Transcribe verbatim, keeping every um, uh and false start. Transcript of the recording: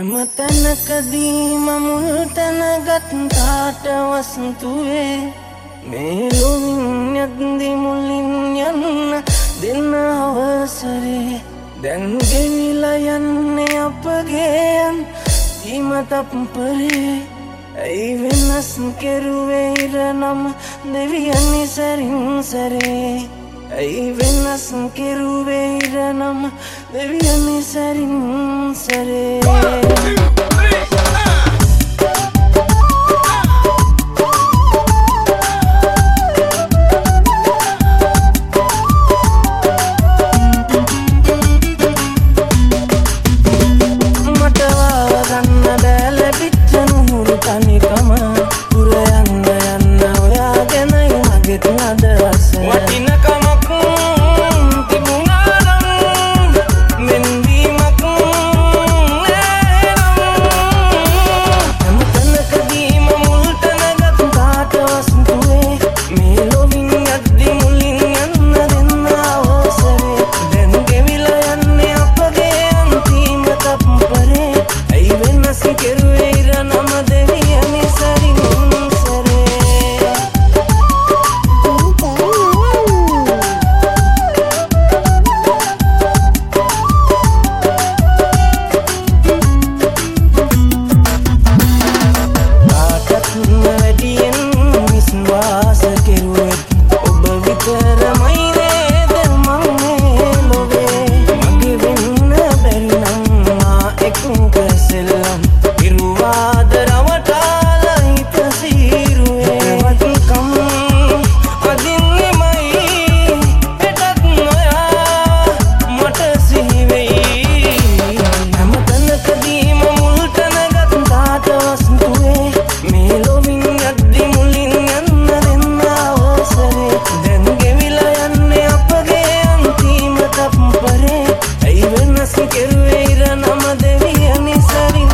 හැම තැනකදීම මුල් තැනගත් තාට වස්තුවේ මේ ලොවින් යද්දි මුලින් යන්න දෙන්න අවසරේ දැන් ගෙවිලා යන්නේ අපගේ අන්තිම තප්පරේ ඇයි වෙනස් කෙරුවේ ඉර නම් දෙවියන් සරින් සරේ ඇයි වෙනස් කෙරුවේ ඉර නම් දෙවියන් සරින් සරේ Quiero ir a Nama Devi Ani Sari